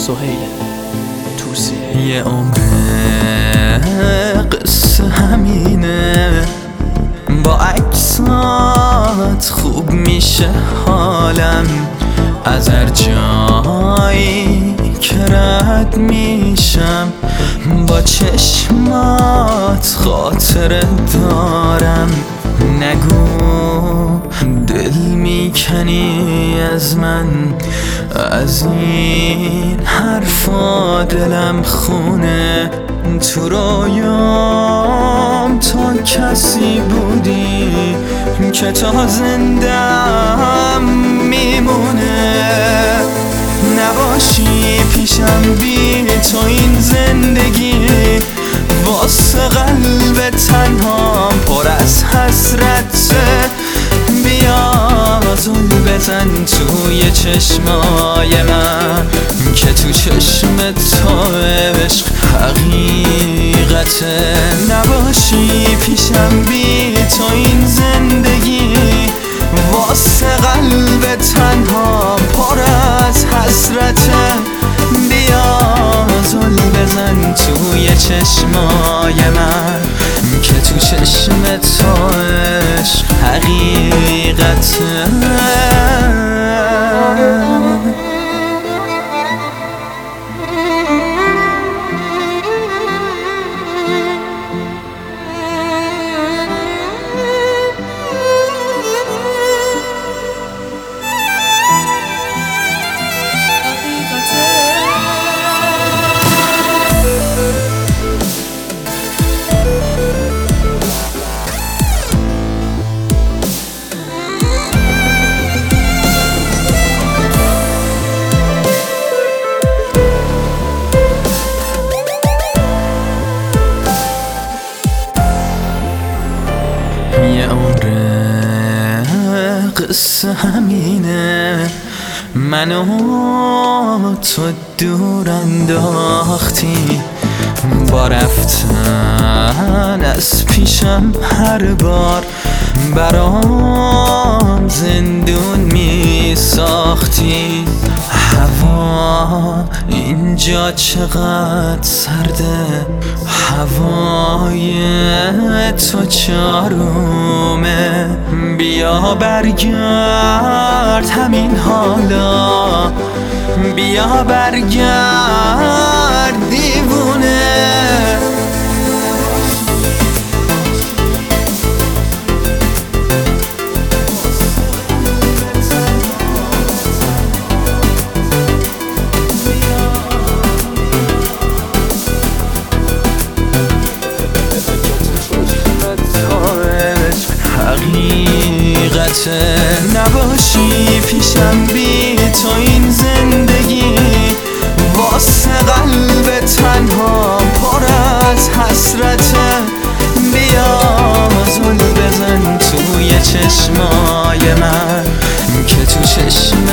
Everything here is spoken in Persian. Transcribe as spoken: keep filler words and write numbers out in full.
سهیل توصیه. یه عمر قصه همینه، با عکسات خوب میشه حالم، از هر جایی که رد میشم با چشمات خاطره دارم. نگو دل میکنی از من، از این حرفا دلم خونه. تو رویام تا کسی بودی که تا زندم میمونه. نباشی پیشم بی تو این زندگی واسه قلب تنهام پر از حسرته. بیا زل بزن توی چشمای من که تو چشم تو عشق حقیقته. نباشی پیشم بی تو این زندگی واسه قلب تنهام پر از حسرته. بیا زل بزن توی چشمای من که تو چشم تو عشق حقیقته. یه عمر قصه همینه، منو تو دور انداختی با رفتن از پیشم. هر بار برام زندون می ساختی. هوا اینجا چقدر سرده، هوای تو چارومه. بیا برگرد همین حالا، بیا برگرد دیوونه. نباشی پیشم بی تو این زندگی واسه قلب تنها پر از حسرته. بیا زل بزن توی چشمای من که تو چشم